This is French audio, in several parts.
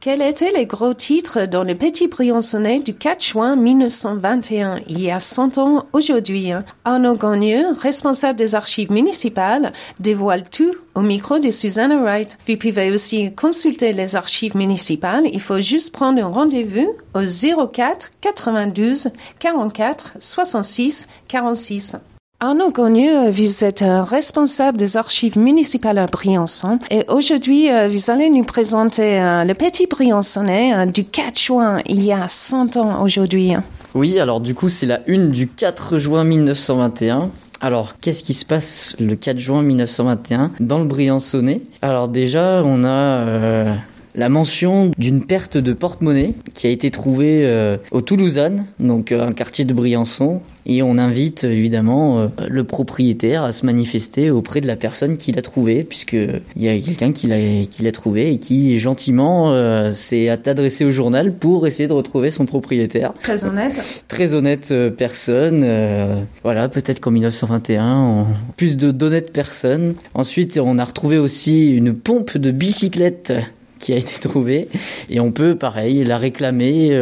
Quels étaient les gros titres dans le Petit Briançonnais du 4 juin 1921, il y a 100 ans aujourd'hui? Arnaud Gagneux, responsable des archives municipales, dévoile tout au micro de Susanna Wright. Vous pouvez aussi consulter les archives municipales. Il faut juste prendre un rendez-vous au 04 92 44 66 46. Arnaud Gagneux, vous êtes responsable des archives municipales à Briançon et aujourd'hui, vous allez nous présenter le Petit Briançonnais du 4 juin, il y a 100 ans aujourd'hui. Oui, alors du coup, c'est la une du 4 juin 1921. Alors, qu'est-ce qui se passe le 4 juin 1921 dans le Briançonnais? Alors déjà, on a la mention d'une perte de porte-monnaie qui a été trouvée au Toulousane, donc un quartier de Briançon. Et on invite évidemment le propriétaire à se manifester auprès de la personne qui l'a trouvé, puisqu'il y a quelqu'un qui l'a trouvé et qui gentiment s'est adressé au journal pour essayer de retrouver son propriétaire. Très honnête. Très honnête personne. Voilà, peut-être qu'en 1921, plus d'honnêtes personnes. Ensuite, on a retrouvé aussi une pompe de bicyclette qui a été trouvée et on peut pareil la réclamer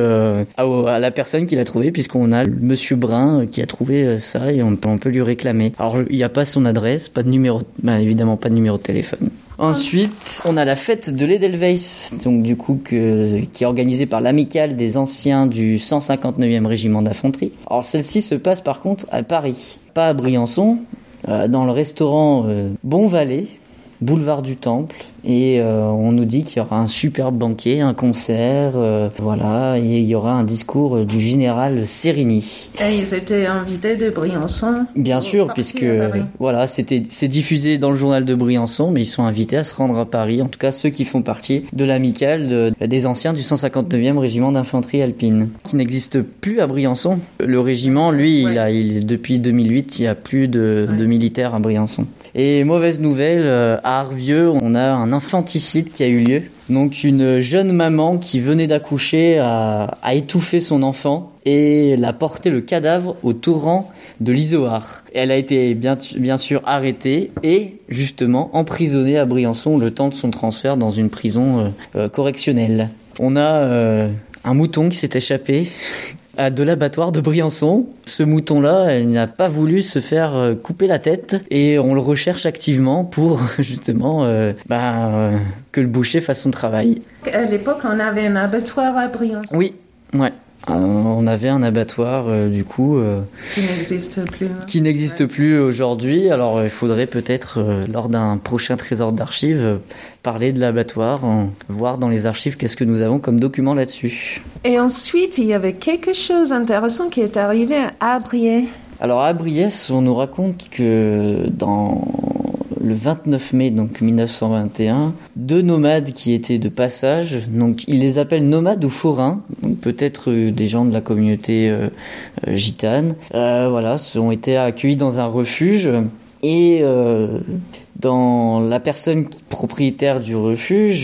à la personne qui l'a trouvée, puisqu'on a monsieur Brun qui a trouvé ça et on peut lui réclamer. Alors il n'y a pas son adresse, pas de numéro, évidemment pas de numéro de téléphone. Ensuite, on a la fête de l'Edelweiss, donc du coup qui est organisée par l'amicale des anciens du 159e régiment d'infanterie. Alors celle-ci se passe par contre à Paris, pas à Briançon, dans le restaurant Bon Valet, boulevard du Temple, et on nous dit qu'il y aura un superbe banquet, un concert, voilà, et il y aura un discours du général Sérigny. Et ils étaient invités de Briançon. Bien sûr, puisque voilà, c'est diffusé dans le journal de Briançon, mais ils sont invités à se rendre à Paris, en tout cas ceux qui font partie de l'amicale des anciens du 159e régiment d'infanterie alpine, qui n'existe plus à Briançon. Le régiment, lui, depuis 2008, il n'y a plus de militaires à Briançon. Et mauvaise nouvelle, à Arvieux, on a un infanticide qui a eu lieu. Donc une jeune maman qui venait d'accoucher a étouffé son enfant et l'a porté le cadavre au torrent de l'Izoard. Elle a été bien sûr arrêtée et justement emprisonnée à Briançon le temps de son transfert dans une prison correctionnelle. On a un mouton qui s'est échappé de l'abattoir de Briançon. Ce mouton-là, il n'a pas voulu se faire couper la tête et on le recherche activement pour justement que le boucher fasse son travail. À l'époque, on avait un abattoir à Briançon. Oui, ouais. On avait un abattoir qui n'existe plus aujourd'hui. Alors il faudrait peut-être lors d'un prochain trésor d'archives parler de l'abattoir, voir dans les archives qu'est-ce que nous avons comme document là-dessus. Et ensuite il y avait quelque chose d'intéressant qui est arrivé à Briey. Alors à Briey, on nous raconte que dans le 29 mai donc 1921, deux nomades qui étaient de passage, donc ils les appellent nomades ou forains, donc peut-être des gens de la communauté gitane, ont été accueillis dans un refuge et dans la personne propriétaire du refuge,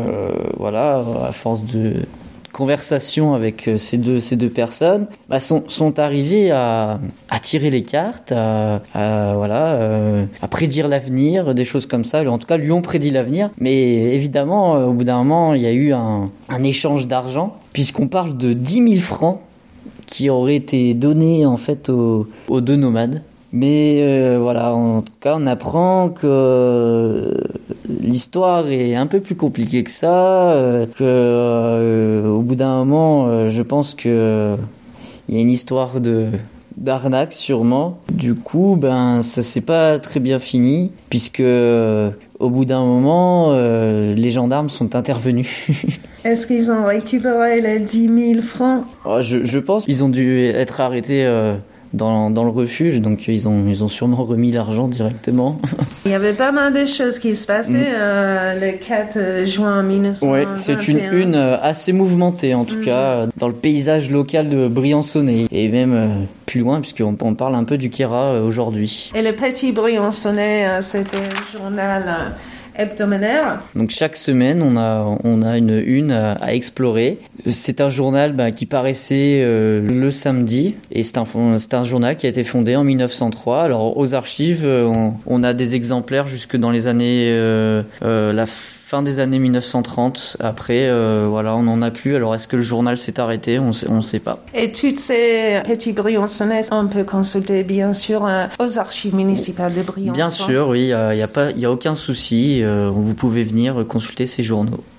à force de conversation avec ces deux personnes, sont arrivés à tirer les cartes, à prédire l'avenir, des choses comme ça. En tout cas, lui ont prédit l'avenir. Mais évidemment, au bout d'un moment, il y a eu un échange d'argent, puisqu'on parle de 10 000 francs qui auraient été donnés en fait aux deux nomades. Mais en tout cas, on apprend que l'histoire est un peu plus compliquée que ça, au bout d'un moment, je pense que il y a une histoire d'arnaque sûrement. Du coup, ça s'est pas très bien fini, puisque au bout d'un moment, les gendarmes sont intervenus. Est-ce qu'ils ont récupéré les 10 000 francs? Je pense qu'ils ont dû être arrêtés dans le refuge, donc ils ont sûrement remis l'argent directement. Il y avait pas mal de choses qui se passaient le 4 juin 1921. Ouais, c'est une une assez mouvementée en tout cas dans le paysage local de Briançonnais et même plus loin puisqu'on parle un peu du Queyras aujourd'hui. Et le Petit Briançonnais, c'était un journal hebdomadaire. Donc chaque semaine, on a une à explorer. C'est un journal qui paraissait le samedi et c'est un journal qui a été fondé en 1903. Alors aux archives, on a des exemplaires jusque dans les années la fin des années 1930. Après, voilà, on n'en a plus. Alors, est-ce que le journal s'est arrêté? On sait pas. Et toutes ces petits Briançonnais, on peut consulter bien sûr aux archives municipales de Briançon. Bien sûr, oui, il y a aucun souci. Vous pouvez venir consulter ces journaux.